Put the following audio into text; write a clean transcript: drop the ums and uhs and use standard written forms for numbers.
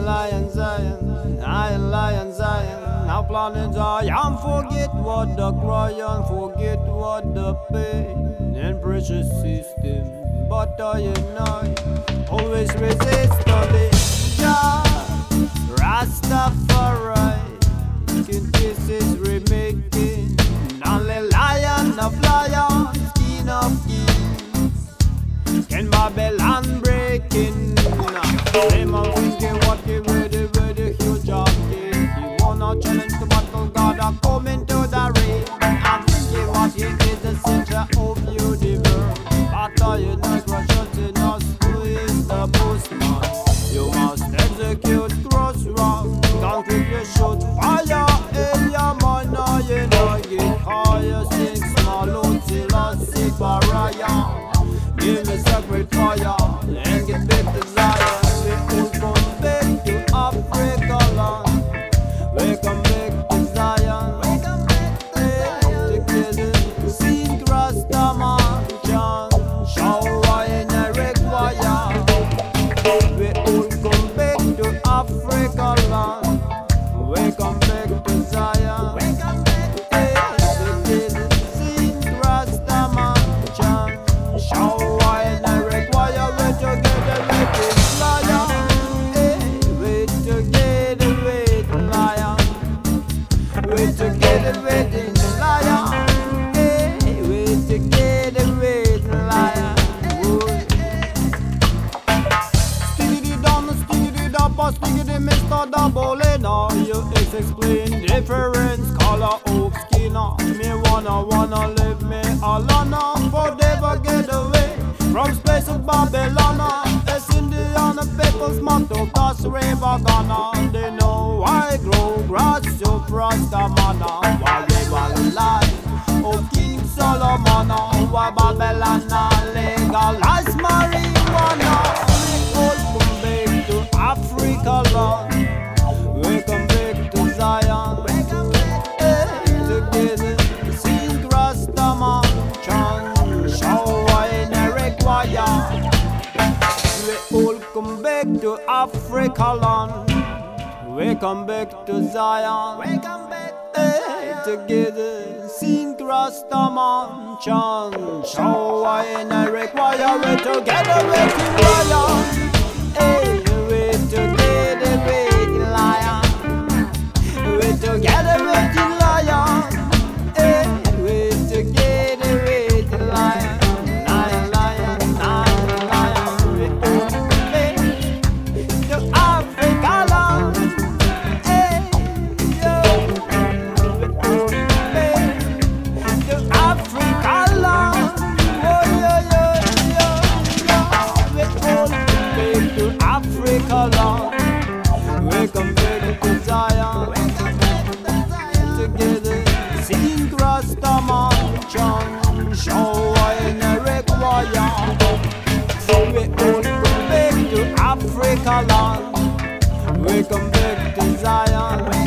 lion Zion, Iron lion Zion. Now planet Zion, forget what the crying, forget what the pain and precious system. But I and I always resist the Jah Rastafari. This is remaking, only lion of lions, king of kings. Can Babylon breaking? Them are thinking what they ready, huge object. He wanna challenge the battle, God are coming to the ring. I'm thinking what he is the center of universe. But I you know shutting us, who is the postman? You must execute cross round, can't keep your shoot fire in your mind. You know get higher, sing small, till I see barrier. Give me sacred fire and get back to Zion. We all come back to Africa land. We come back to Zion. We come back to Zion. Together, sing Rastaman chant, shower in a require. We all come back to Africa land. We come back to Zion. We come back together, sing Rastaman chant, shower. Mr. Double in you explain difference color of skin. Me wanna live me alone, forever get away from space of Babylon. It's Indiana people's motto, cause river gonna. They know why grow grass to Rastamana. Why river life of King Solomon. Why Babylon legalize marijuana. We all come back to Africa land. We come back to Zion. We come back together, sing Rastaman chant, shower in a require. We all come back to Africa land. We come back to Zion. We come back together, sing Rastaman chant, shower in a require. We together we can lion. We together we can lion. We together we can lion. We together we can lion. Lion, lion, lion, lion. We all come back to Africa land. We all come back to Africa land. Oh yeah, yeah, yeah, yeah. We all come back to Africa land. We come back to Zion. Together, sing Rastaman chant, shower in a require. We all come back to Africa land. We come back to Zion.